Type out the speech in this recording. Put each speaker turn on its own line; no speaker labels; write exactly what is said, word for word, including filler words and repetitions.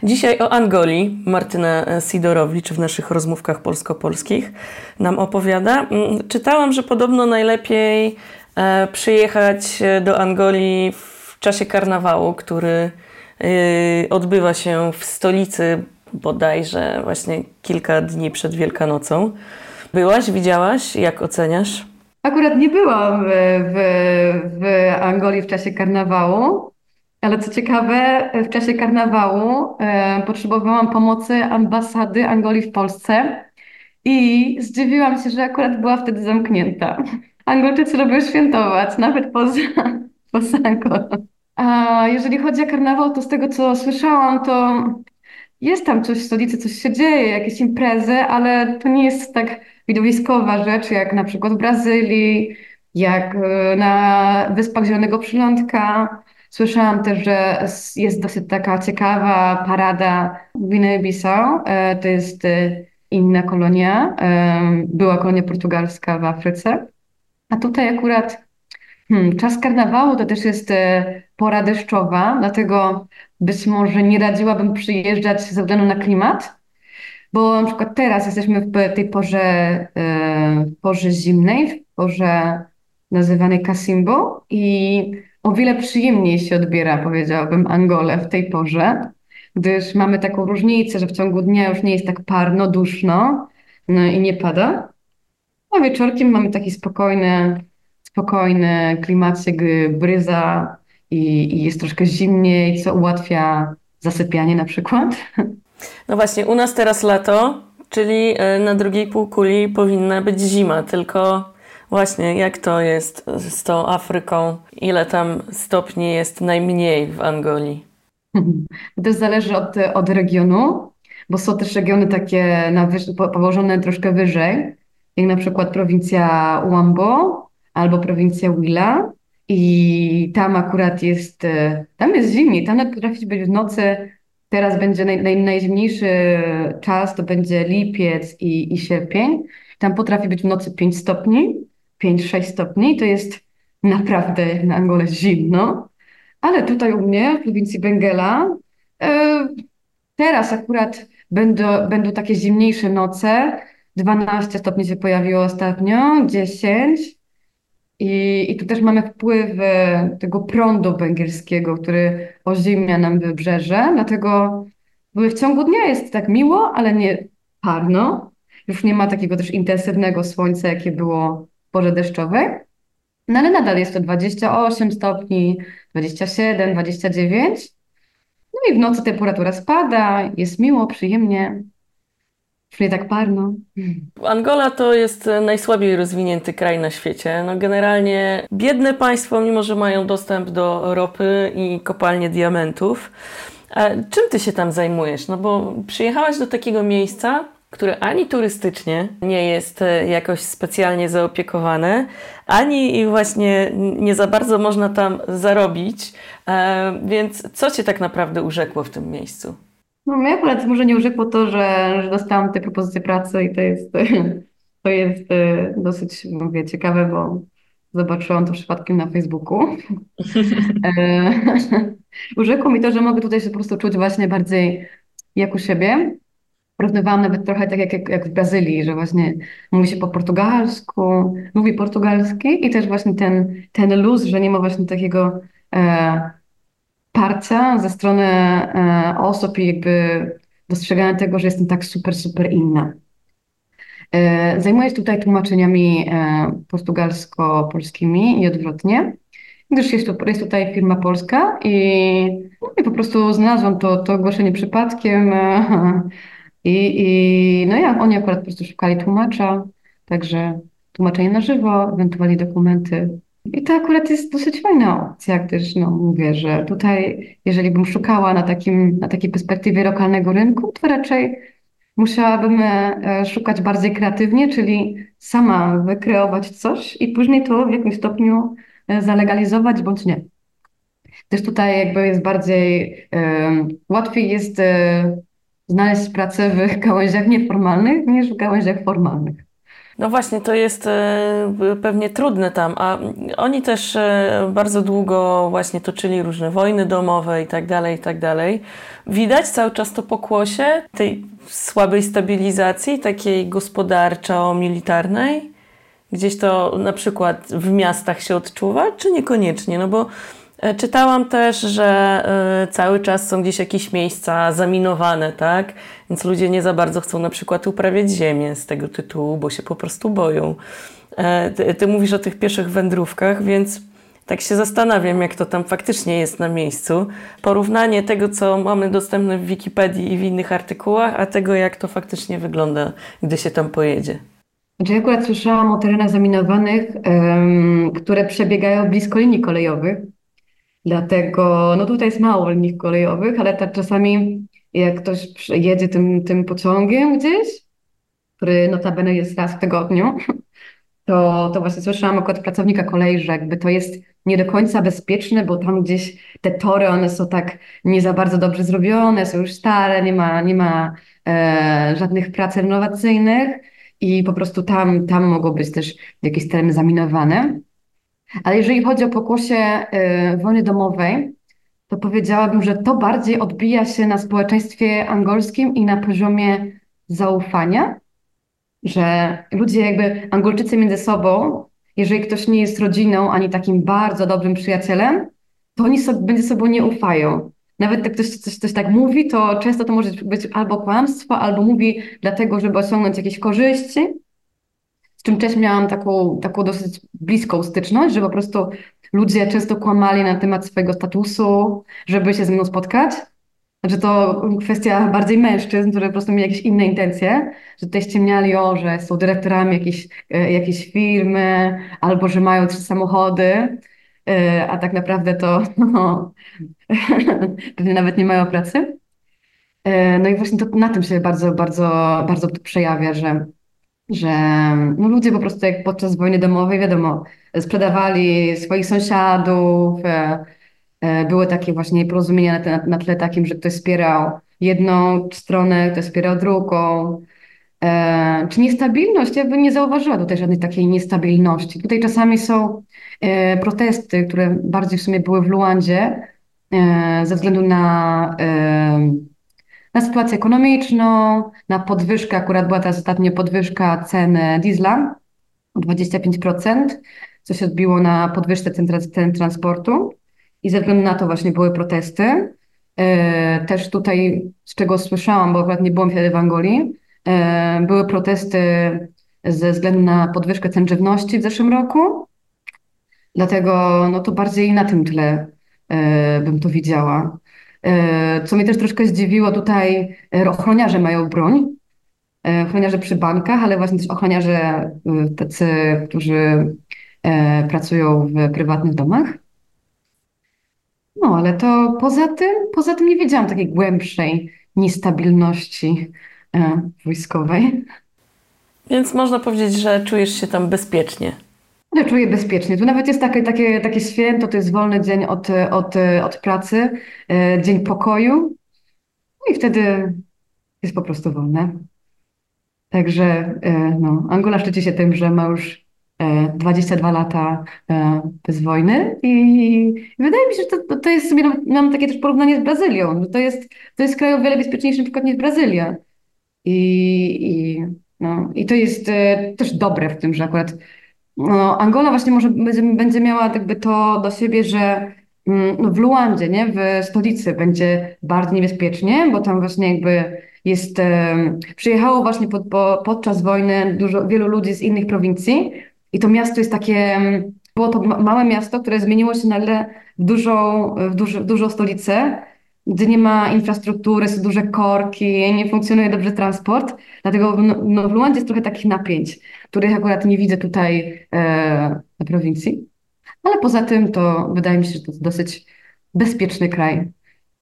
Dzisiaj o Angolii Martyna Sidorowicz w naszych rozmówkach polsko-polskich nam opowiada. Mm, Czytałam, że podobno najlepiej e, przyjechać do Angolii w czasie karnawału, który e, odbywa się w stolicy bodajże właśnie kilka dni przed Wielkanocą. Byłaś, widziałaś? Jak oceniasz?
Akurat nie byłam w, w, w Angolii w czasie karnawału, ale co ciekawe, w czasie karnawału e, potrzebowałam pomocy ambasady Angolii w Polsce i zdziwiłam się, że akurat była wtedy zamknięta. Angolczycy lubią świętować, nawet poza, poza Angolą. A jeżeli chodzi o karnawał, to z tego co słyszałam, to jest tam coś w stolicy, coś się dzieje, jakieś imprezy, ale to nie jest tak widowiskowa rzecz, jak na przykład w Brazylii, jak e, na Wyspach Zielonego Przylądka. Słyszałam też, że s- jest dosyć taka ciekawa parada w Gwinei-Bissau. E, To jest e, inna kolonia, e, była kolonia portugalska w Afryce. A tutaj akurat Hmm, czas karnawału to też jest e, pora deszczowa, dlatego być może nie radziłabym przyjeżdżać ze względu na klimat, bo na przykład teraz jesteśmy w tej porze, e, w porze zimnej, w porze nazywanej Kasimbo i o wiele przyjemniej się odbiera, powiedziałabym, Angolę w tej porze, gdyż mamy taką różnicę, że w ciągu dnia już nie jest tak parno, duszno, no i nie pada. A wieczorkiem mamy taki spokojny, spokojny klimacik, y, bryza i, i jest troszkę zimniej, co ułatwia zasypianie na przykład.
No właśnie, u nas teraz lato, czyli e, na drugiej półkuli powinna być zima, tylko właśnie jak to jest z tą Afryką? Ile tam stopni jest najmniej w Angolii?
To też zależy od, od regionu, bo są też regiony takie na wyż, po- położone troszkę wyżej, jak na przykład prowincja Uambo albo prowincja Huila i tam akurat jest, e, tam jest zimniej, tam nawet potrafi być w nocy, teraz będzie naj, naj, najzimniejszy czas, to będzie lipiec i, i sierpień, tam potrafi być w nocy pięć stopni, pięć sześć stopni, to jest naprawdę jak na Angolę zimno. Ale tutaj u mnie w prowincji Benguela e, teraz akurat będą, będą takie zimniejsze noce. dwanaście stopni się pojawiło ostatnio, dziesięć. I, I tu też mamy wpływ e, tego prądu węgierskiego, który ozimnia nam wybrzeże. Dlatego w ciągu dnia jest tak miło, ale nie parno. Już nie ma takiego też intensywnego słońca, jakie było w porze deszczowej. No ale nadal jest to dwadzieścia osiem stopni, dwadzieścia siedem, dwadzieścia dziewięć. No i w nocy temperatura spada, jest miło, przyjemnie, już nie tak parno.
Angola to jest najsłabiej rozwinięty kraj na świecie. No generalnie biedne państwo, mimo że mają dostęp do ropy i kopalnie diamentów. A czym ty się tam zajmujesz? No bo przyjechałaś do takiego miejsca, które ani turystycznie nie jest e, jakoś specjalnie zaopiekowane, ani i właśnie nie za bardzo można tam zarobić. E, więc co cię tak naprawdę urzekło w tym miejscu?
No mnie akurat może nie urzekło to, że, że dostałam te propozycje pracy i to jest, to jest e, dosyć, mówię, ciekawe, bo zobaczyłam to przypadkiem na Facebooku. E, Urzekło mi to, że mogę tutaj się po prostu czuć właśnie bardziej jak u siebie. Porównywałam nawet trochę tak jak, jak, jak w Brazylii, że właśnie mówi się po portugalsku, mówi portugalski i też właśnie ten, ten luz, że nie ma właśnie takiego e, parcia ze strony e, osób i jakby dostrzegania tego, że jestem tak super, super inna. E, zajmuję się tutaj tłumaczeniami e, portugalsko-polskimi i odwrotnie, gdyż jest, tu, jest tutaj firma polska i, no, i po prostu znalazłam to, to ogłoszenie przypadkiem. E, i, i no ja, oni akurat po prostu szukali tłumacza, także tłumaczenie na żywo, ewentualnie dokumenty. I to akurat jest dosyć fajna opcja, gdyż no mówię, że tutaj jeżeli bym szukała na takim, na takiej perspektywie lokalnego rynku, to raczej musiałabym e, szukać bardziej kreatywnie, czyli sama wykreować coś i później to w jakimś stopniu e, zalegalizować bądź nie. Też tutaj jakby jest bardziej, em, łatwiej jest e, znaleźć pracę w gałęziach nieformalnych niż w gałęziach formalnych.
No właśnie, to jest e, pewnie trudne tam, a oni też e, bardzo długo właśnie toczyli różne wojny domowe i tak dalej, i tak dalej. Widać cały czas to pokłosie tej słabej stabilizacji, takiej gospodarczo-militarnej. Gdzieś to na przykład w miastach się odczuwa, czy niekoniecznie? No bo e, czytałam też, że e, cały czas są gdzieś jakieś miejsca zaminowane, tak? Więc ludzie nie za bardzo chcą na przykład uprawiać ziemię z tego tytułu, bo się po prostu boją. E, ty, ty mówisz o tych pieszych wędrówkach, więc tak się zastanawiam, jak to tam faktycznie jest na miejscu. Porównanie tego, co mamy dostępne w Wikipedii i w innych artykułach, a tego, jak to faktycznie wygląda, gdy się tam pojedzie.
Znaczy, ja akurat słyszałam o terenach zaminowanych, em, które przebiegają blisko linii kolejowych. Dlatego, no tutaj jest mało linii kolejowych, ale tak czasami jak ktoś przy- jedzie tym, tym pociągiem gdzieś, który notabene jest raz w tygodniu, to, to właśnie słyszałam akurat od pracownika kolei, że jakby to jest nie do końca bezpieczne, bo tam gdzieś te tory, one są tak nie za bardzo dobrze zrobione, są już stare, nie ma, nie ma e, żadnych prac renowacyjnych i po prostu tam, tam mogą być też jakieś tereny zaminowane. Ale jeżeli chodzi o pokłosie e, wojny domowej, to powiedziałabym, że to bardziej odbija się na społeczeństwie angolskim i na poziomie zaufania, że ludzie jakby Angolczycy między sobą, jeżeli ktoś nie jest rodziną ani takim bardzo dobrym przyjacielem, to oni sobie, między sobą nie ufają. Nawet jak ktoś coś, coś tak mówi, to często to może być albo kłamstwo, albo mówi dlatego, żeby osiągnąć jakieś korzyści, z czym też miałam taką, taką dosyć bliską styczność, że po prostu ludzie często kłamali na temat swojego statusu, żeby się ze mną spotkać. Znaczy to kwestia bardziej mężczyzn, którzy po prostu mieli jakieś inne intencje, że tutaj ściemniali o, że są dyrektorami jakiejś, e, jakiejś firmy, albo że mają trzy samochody, e, a tak naprawdę to no, pewnie nawet nie mają pracy. E, No i właśnie to na tym się bardzo, bardzo, bardzo to przejawia, że że no ludzie po prostu jak podczas wojny domowej, wiadomo, sprzedawali swoich sąsiadów, e, e, były takie właśnie porozumienia na, te, na tle takim, że ktoś wspierał jedną stronę, ktoś wspierał drugą. E, czy niestabilność? Ja bym nie zauważyła tutaj żadnej takiej niestabilności. Tutaj czasami są e, protesty, które bardziej w sumie były w Luandzie, e, ze względu na e, na sytuację ekonomiczną, na podwyżkę, akurat była teraz ostatnio podwyżka cen diesla o dwadzieścia pięć procent, co się odbiło na podwyżce cen, trans- cen transportu i ze względu na to właśnie były protesty. E, Też tutaj, z czego słyszałam, bo akurat nie byłam wtedy w Angolii, e, były protesty ze względu na podwyżkę cen żywności w zeszłym roku, dlatego no to bardziej na tym tle e, bym to widziała. E, Co mnie też troszkę zdziwiło, tutaj e, ochroniarze mają broń, e, ochroniarze przy bankach, ale właśnie też ochroniarze e, tacy, którzy e, pracują w prywatnych domach. No, ale to poza tym, poza tym nie wiedziałam takiej głębszej niestabilności e, wojskowej.
Więc można powiedzieć, że czujesz się tam bezpiecznie.
Ja czuję bezpiecznie. Tu nawet jest takie, takie, takie święto, to jest wolny dzień od, od, od pracy, e, dzień pokoju. No i wtedy jest po prostu wolne. Także e, no, Angola szczyci się tym, że ma już e, dwadzieścia dwa lata e, bez wojny i wydaje mi się, że to, to, to jest sobie, nawet- mam takie też porównanie z Brazylią, że to jest, to jest kraj o wiele bezpieczniejszy na przykład niż Brazylia. I, i, no, i to jest e, też dobre w tym, że akurat no, Angola właśnie może będzie, będzie miała jakby to do siebie, że mm, no, w Luandzie, nie, w stolicy będzie bardzo niebezpiecznie, bo tam właśnie jakby jest, em, przyjechało właśnie pod, po, podczas wojny dużo, wielu ludzi z innych prowincji i to miasto jest takie, em, było to ma- małe miasto, które zmieniło się nagle w dużą, w duży, w dużą stolicę, gdzie nie ma infrastruktury, są duże korki, nie funkcjonuje dobrze transport, dlatego no, no, w Luandzie jest trochę takich napięć, których akurat nie widzę tutaj e, na prowincji. Ale poza tym to wydaje mi się, że to jest dosyć bezpieczny kraj.